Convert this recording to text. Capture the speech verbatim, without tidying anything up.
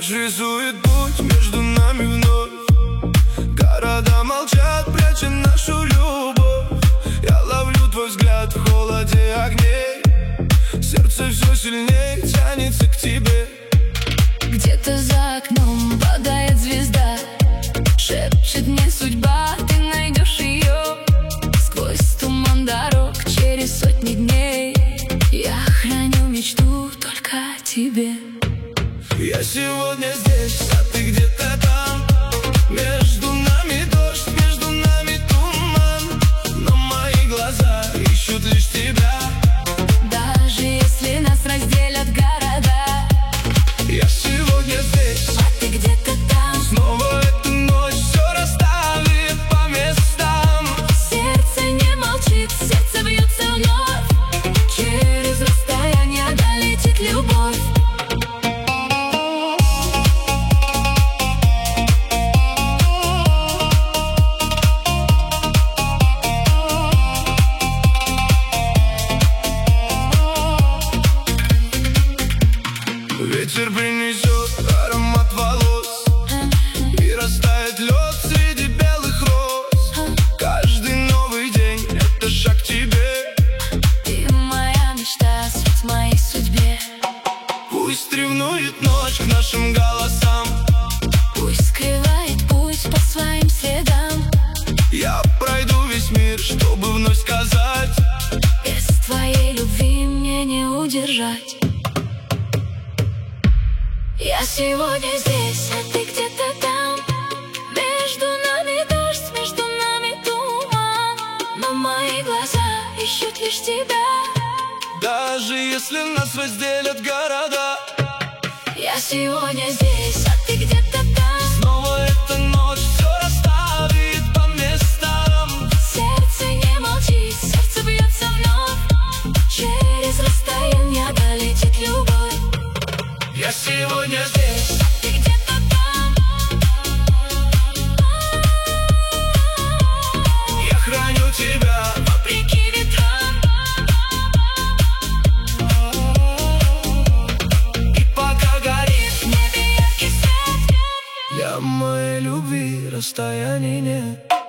ночь рисует путь между нами вновь. Города молчат, пряча нашу любовь. Я ловлю твой взгляд в холоде огней. Сердце все сильнее тянется к тебе. Где-то за окном падает звезда, шепчет мне судьба, ты найдешь ее. Сквозь туман дорог, через сотни дней, я храню мечту только о тебе. Я сегодня здесь, а ты где-то там. Между нами дождь, между нами туман, но мои глаза ищут лишь тебя. Даже если нас разделят города, я сегодня здесь, а ты где-то там. Снова эта ночь все расставит по местам. Сердце не молчит, сердце бьется вновь. Через расстояние долетит любовь. Ветер принесет аромат волос, и растает лед среди белых роз. Каждый новый день — это шаг к тебе. Ты моя мечта, свет в моей судьбе. Пусть ревнует ночь к нашим голосам, пусть скрывает путь по своим следам. Я пройду весь мир, чтобы вновь сказать: без твоей любви мне не удержать. Я сегодня здесь, а ты где-то там. Между нами дождь, между нами туман, но мои глаза ищут лишь тебя. Даже если нас разделят города, я сегодня здесь, а ты где-то там. Снова эта ночь все расставит по местам. Сердце не молчит, сердце бьется вновь. Через расстояние долетит любовь. Я сегодня здесь, а ты где-то там. Я храню тебя вопреки ветрам. И пока горит в небе яркий свет, для моей любви расстояний нет.